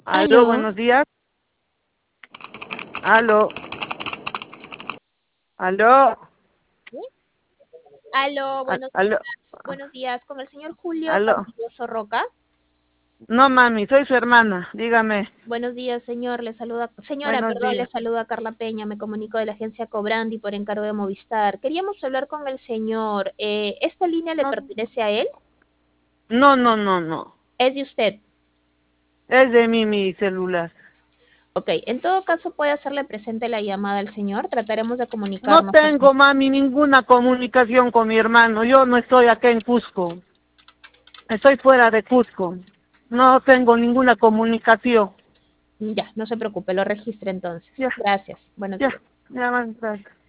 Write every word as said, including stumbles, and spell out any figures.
Aló, Aló, buenos días. Aló, aló, ¿sí? Aló, al- buenos aló, días. Buenos días, con el señor Julio aló. Castilloso Roca. No, mami, soy su hermana. Dígame. Buenos días, señor. Le saluda, señora, Buenos perdón, le días. saluda Carla Peña. Me comunico de la agencia Cobrandi por encargo de Movistar. Queríamos hablar con el señor. Eh, ¿esta línea le No, pertenece a él? no, no, no, no. Es de usted. Es de mí mi celular. Ok, en todo caso puede hacerle presente la llamada al señor. Trataremos de No comunicarnos con tengo, mami, ninguna comunicación con mi hermano. Yo no estoy acá en Cusco. Estoy fuera de Cusco. No tengo ninguna comunicación. Ya, no se preocupe, lo registre entonces. Ya, Gracias. Buenos ya, días. ya, más gracias.